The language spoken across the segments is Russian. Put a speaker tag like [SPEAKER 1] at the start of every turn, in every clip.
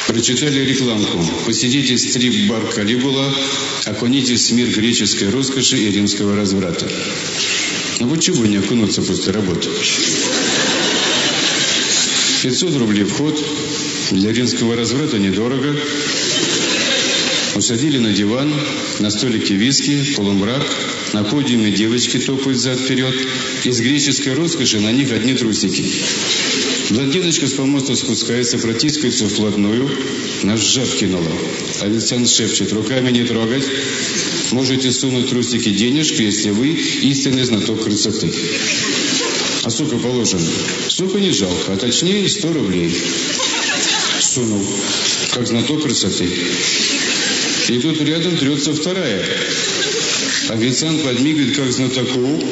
[SPEAKER 1] Прочитали рекламку. Посетите стрип-бар «Калигула», окунитесь в мир греческой роскоши и римского разврата. Ну вот чего не окунуться после работы? 500 рублей вход. Для римского разврата недорого. Усадили на диван, на столике виски, полумрак, на подиуме девочки топают зад-вперед. Из греческой роскоши на них одни трусики. Блондиночка с помоста спускается, протискивается вплотную, нас в жар кинула. Официант шепчет: руками не трогать. Можете сунуть трусики денежку, если вы истинный знаток красоты. А сколько положено? Сколько не жалко, а точнее 100 рублей. Сунул, как знаток красоты. И тут рядом трется вторая. Официант подмигивает, как знатоку.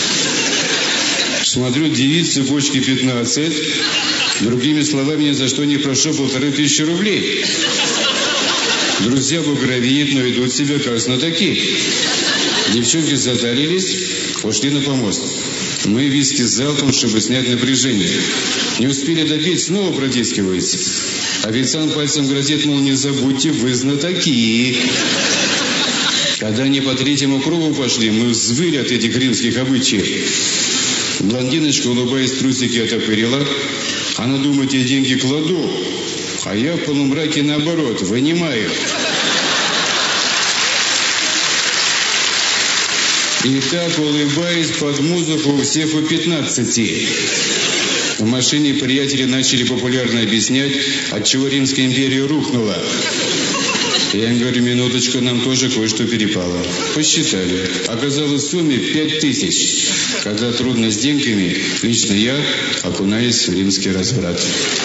[SPEAKER 1] Смотрю, девицы, почки 15. Другими словами, ни за что не прошу 1500 рублей. Друзья бугровеют, но ведут себя как знатоки. Девчонки затарились, ушли на помост. Мы виски залпом, чтобы снять напряжение. Не успели допить, снова протискивается. Официант пальцем грозит, мол, не забудьте, вы знатоки. Когда они по третьему кругу пошли, мы взвыли от этих римских обычаев. Блондиночка, улыбаясь, трусики отопырила. Она думает, я деньги кладу, а я в полумраке наоборот, вынимаю. И так, улыбаясь под музыку, у всех по 15. В машине приятели начали популярно объяснять, отчего Римская империя рухнула. Я им говорю, минуточку, нам тоже кое-что перепало. Посчитали. Оказалось, в сумме 5000. Когда трудно с деньгами, лично я окунаюсь в римский разврат.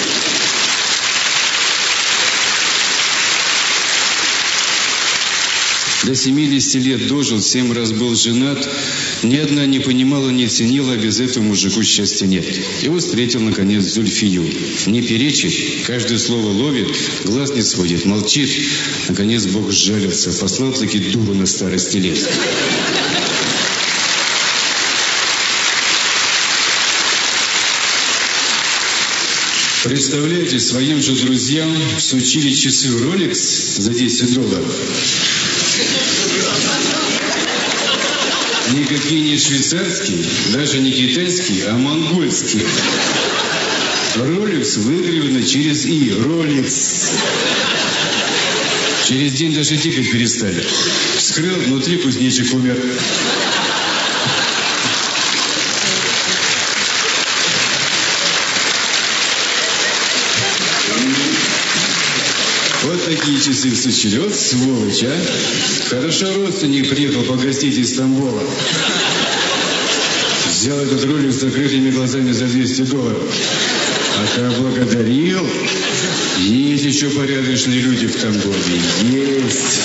[SPEAKER 1] До 70 лет дожил, 7 раз был женат. Ни одна не понимала, не ценила, а без этого мужику счастья нет. Его встретил, наконец, Зульфию. Не перечит, каждое слово ловит, глаз не сводит, молчит. Наконец Бог сжалился, послал таки дуру на старости лет. Представляете, своим же друзьям всучили часы Rolex за $10. Никакие не швейцарские, даже не китайские, а монгольские. Rolex выгравировано через «и». Rolex. Через день даже тикать перестали. Вскрыл, внутри кузнечик умер. Вот такие часы всучили. Вот сволочь, а. Хорошо родственник приехал погостить из Тамбова. Взял этот ролик с закрытыми глазами за $200. А как благодарил. Есть еще порядочные люди в Тамбове. Есть.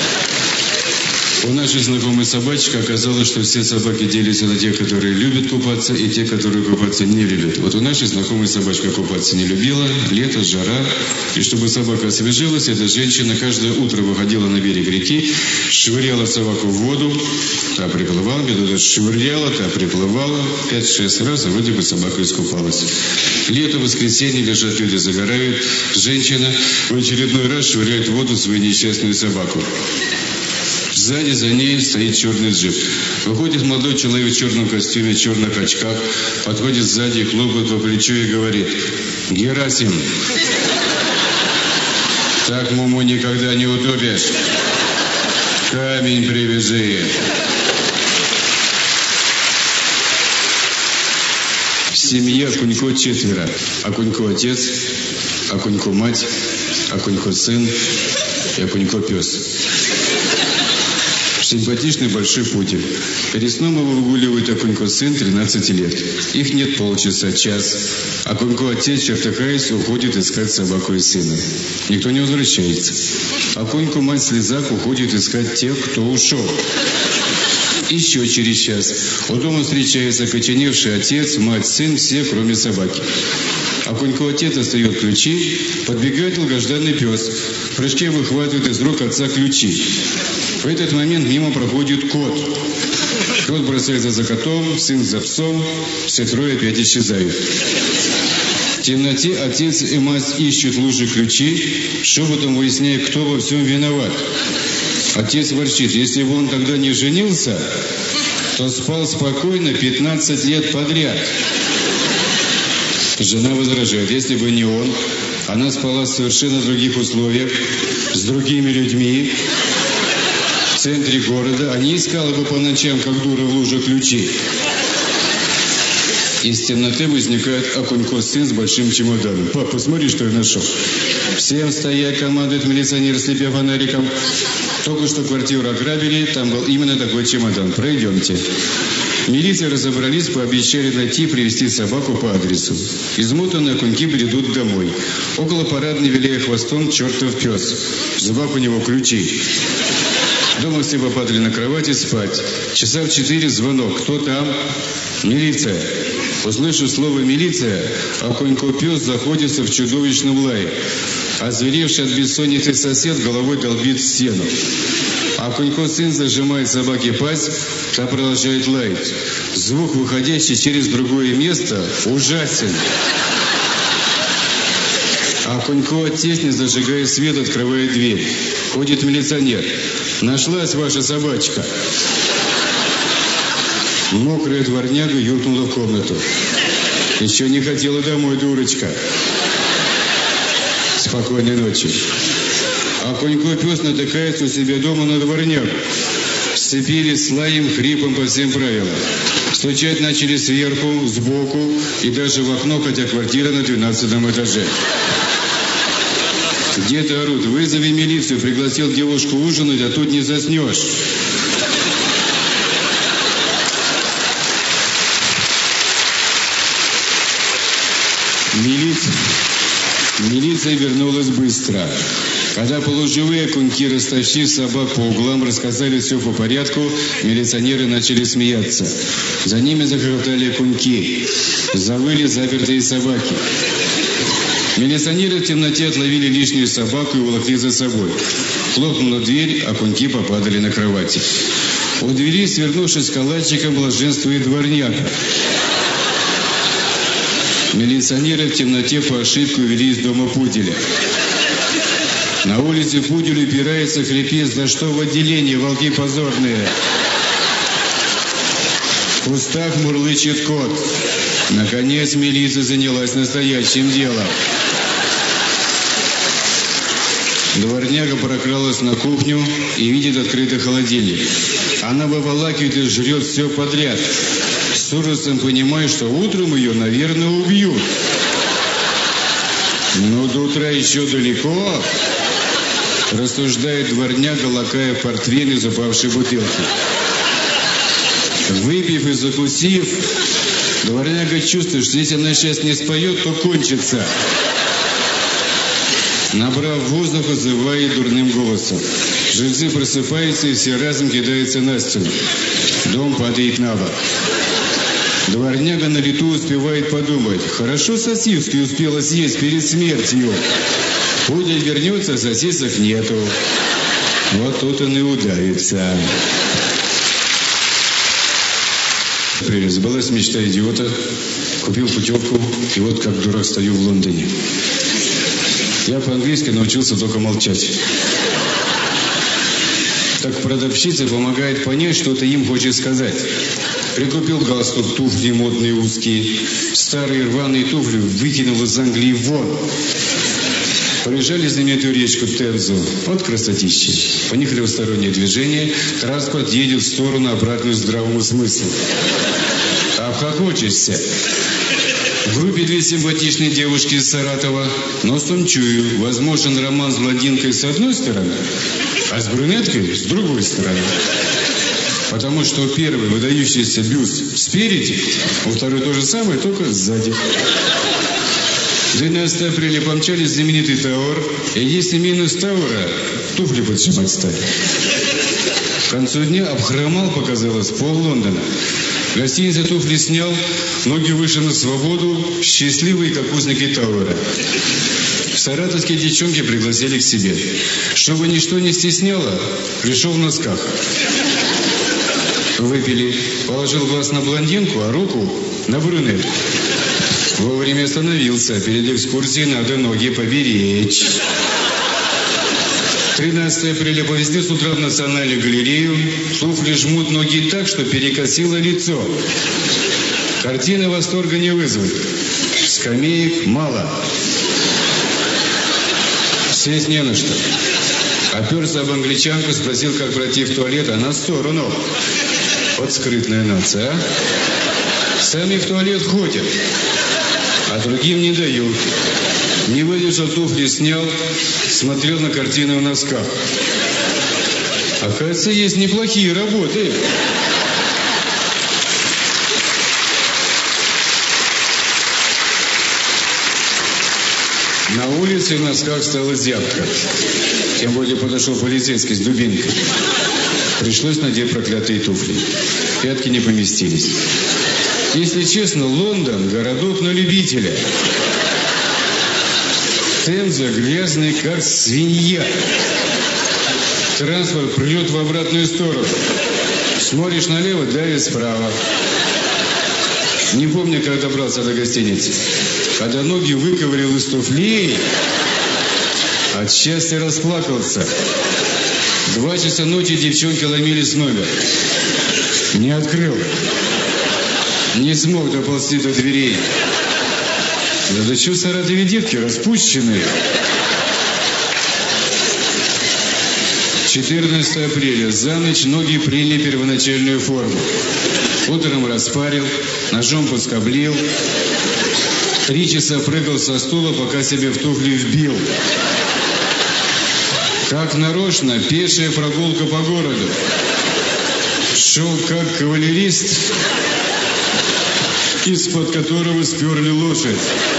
[SPEAKER 1] У нашей знакомой собачки оказалось, что все собаки делятся на тех, которые любят купаться, и те, которые купаться не любят. Вот у нашей знакомой собачка купаться не любила, лето, жара. И чтобы собака освежилась, эта женщина каждое утро выходила на берег реки, швыряла собаку в воду, та приплывала, швыряла, та приплывала, 5-6 раз, и вроде бы собака искупалась. Лето, воскресенье, лежат люди, загорают. Женщина в очередной раз швыряет в воду свою несчастную собаку. Сзади за ней стоит черный джип. Выходит молодой человек в черном костюме, в черных очках, подходит сзади, хлопает по плечу и говорит: Герасим, так муму никогда не утопишь. Камень привяжи. В семье Окунько 4. Окунько отец, Окунько мать, Окунько сын и Окунько пес. Симпатичный большой путик. Перед сном его выгуливает Окунько сын 13 лет. Их нет полчаса, час. Окунько отец, чертыхаясь, уходит искать собаку и сына. Никто не возвращается. Окунько мать слезак уходит искать тех, кто ушел. Еще через час. У дома встречается окоченевший отец, мать, сын, все, кроме собаки. Окунько отец достает ключи, подбегает долгожданный пес. В прыжке выхватывает из рук отца ключи. В этот момент мимо проходит кот. Кот бросается за котом, сын за псом, все трое опять исчезают. темноте отец и мать ищут лужи ключей, шепотом выясняя, кто во всем виноват. Отец ворчит: если бы он тогда не женился, то спал спокойно 15 лет подряд. Жена возражает: если бы не он, она спала в совершенно других условиях, с другими людьми, в центре города, а не искала бы по ночам, как дура, в луже ключи. Из темноты возникает Окунько сын с большим чемоданом. Пап, посмотри, что я нашел. Всем стоять, командует милиционер, слепя фонариком. Только что квартиру ограбили, там был именно такой чемодан. Пройдемте. Милиция разобрались, пообещали найти и привезти собаку по адресу. Измотанные окуньки бредут домой. Около парадной, виляя хвостом, чертов пес. В зубах у него ключи. Дома все попадали на кровати спать. Часа в 4 звонок. Кто там? Милиция. Услышав слово «милиция», Окунько пес заходится в чудовищном лае. Озверевший от бессонницы сосед головой долбит в стену. Окунько сын зажимает собаке пасть, та продолжает лаять. Звук, выходящий через другое место, ужасен. Окунько отец, не зажигая свет, открывает дверь. Ходит милиционер. Нашлась ваша собачка. Мокрая дворняга юркнула в комнату. Еще не хотела домой, дурочка. Спокойной ночи. Окунько пес натыкается у себя дома на дворнягу. Сцепились с лаем, хрипом по всем правилам. Стучать начали сверху, сбоку и даже в окно, хотя квартира на 12-м этаже. Где-то орут: вызови милицию, пригласил девушку ужинать, а тут не заснешь. Милиция вернулась быстро. Когда полуживые окуньки, растащив собак по углам, рассказали все по порядку, милиционеры начали смеяться. За ними захохотали окуньки. Завыли запертые собаки. Милиционеры в темноте отловили лишнюю собаку и уволокли за собой. Хлопнула дверь, окуньки попадали на кровати. У двери, свернувшись калачиком, блаженствует дворняга. Милиционеры в темноте по ошибке увели из дома пуделя. На улице пудель упирается, хрипит: за что в отделении, волки позорные? В кустах мурлычет кот. Наконец милиция занялась настоящим делом. Дворняга прокралась на кухню и видит открытый холодильник. Она выволакивает и жрет все подряд. С ужасом понимает, что утром ее, наверное, убьют. Но до утра еще далеко, рассуждает дворняга, лакая портвейн из упавшей бутылки. Выпив и закусив, дворняга чувствует, что если она сейчас не споет, то кончится. Набрав воздуха, зывает дурным голосом. Жильцы просыпаются и все разом кидаются на стену. Дом падает на бок. Дворняга на лету успевает подумать: хорошо сосиски успела съесть перед смертью. Пудель вернется, сосисок нету. Вот тут он и удавится. Привет. Сбылась мечта идиота. Купил путевку, и вот как дурак стою в Лондоне. Я по-английски научился только молчать. Так продавщица помогает понять, что ты им хочешь сказать. Прикупил галстук, туфли модные узкие. Старые рваные туфли выкинул из Англии вон. Проезжали знаменитую речку Темзу. Вот красотища. По них левостороннее движение. Транспорт едет в сторону, обратную здравому смыслу. Обхохочешься. В группе две симпатичные девушки из Саратова. Носом чую, возможен роман с блондинкой с одной стороны, а с брюнеткой с другой стороны. Потому что у первой выдающийся бюст спереди, у второй то же самое, только сзади. 12 апреля помчались знаменитый Тауэр, и если минус Тауэра, туфли поджимать стали. К концу дня обхромал, показалось, пол Лондона. В гостинице туфли снял, ноги вышли на свободу, счастливые, как узники Тауэра. Саратовские девчонки пригласили к себе. Чтобы ничто не стесняло, пришел в носках. Выпили, положил глаз на блондинку, а руку на брюнетку. Вовремя остановился. Перед экскурсией надо ноги поберечь. 13 апреля по весне с утра в Национальную галерею. Туфли жмут ноги так, что перекосило лицо. Картина восторга не вызовет. Скамеек мало. Сесть не на что. Оперся об англичанку, спросил, как пройти в туалет, она в сторону. Вот скрытная нация, а? Сами в туалет ходят, а другим не дают. Не выдержал, туфли снял, смотрел на картины в носках. Оказывается, есть неплохие работы. На улице в носках стала зябко. Тем более подошел полицейский с дубинкой. Пришлось надеть проклятые туфли. Пятки не поместились. Если честно, Лондон – городок на любителя. Темза грязный, как свинья. Транспорт прет в обратную сторону. Смотришь налево, давит справа. Не помню, как добрался до гостиницы. Когда ноги выковырял из туфлей, от счастья расплакался. 2 часа ночи девчонки ломились в номер. Не открыл. Не смог доползти до дверей. Да что в Саратове девки распущенные. 14 апреля. За ночь ноги приняли первоначальную форму. Утром распарил, ножом поскоблил. 3 часа прыгал со стула, пока себе в туфли вбил. Как нарочно, пешая прогулка по городу. Шел как кавалерист, из-под которого сперли лошадь.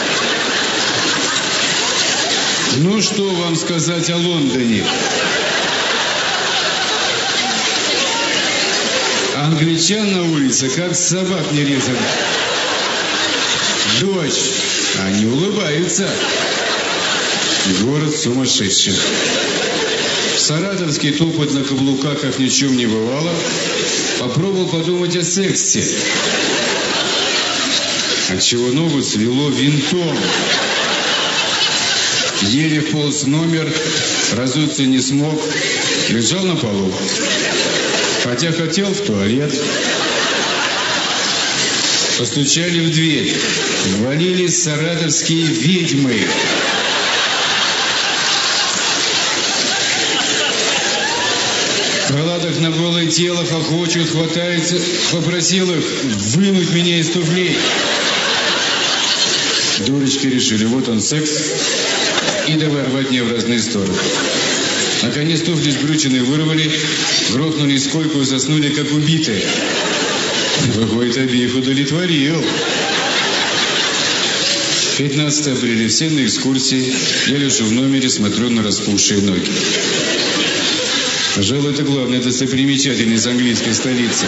[SPEAKER 1] Ну, что вам сказать о Лондоне? Англичан на улице, как собак не резали. Дождь, они улыбаются. Город сумасшедших. Саратовский топот на каблуках, как ни в чем не бывало. Попробовал подумать о сексе. Отчего ногу свело винтом. Еле вполз в номер, разуться не смог. Лежал на полу. Хотя хотел в туалет. Постучали в дверь. Ввалились саратовские ведьмы. В халатах на голое тело хохочут, хватаются. Попросил их вынуть меня из туфлей. Дурочки решили, вот он секс. И давай рвать меня в разные стороны. Наконец туфли сбрюченные вырвали, грохнули в койку и заснули, как убитые. Выходит, обеих удовлетворил. 15 апреля. Все на экскурсии. Я лежу в номере, смотрю на распухшие ноги. Пожалуй, это главная достопримечательность английской столицы.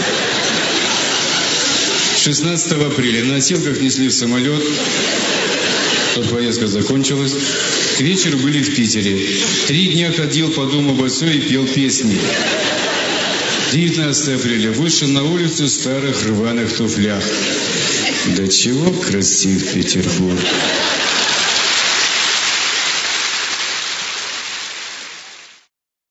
[SPEAKER 1] 16 апреля на носилках несли в самолет. Тут поездка закончилась. К вечеру были в Питере. 3 дня ходил по дому босой и пел песни. 19 апреля. Вышел на улицу в старых рваных туфлях. Да чего красив Петербург.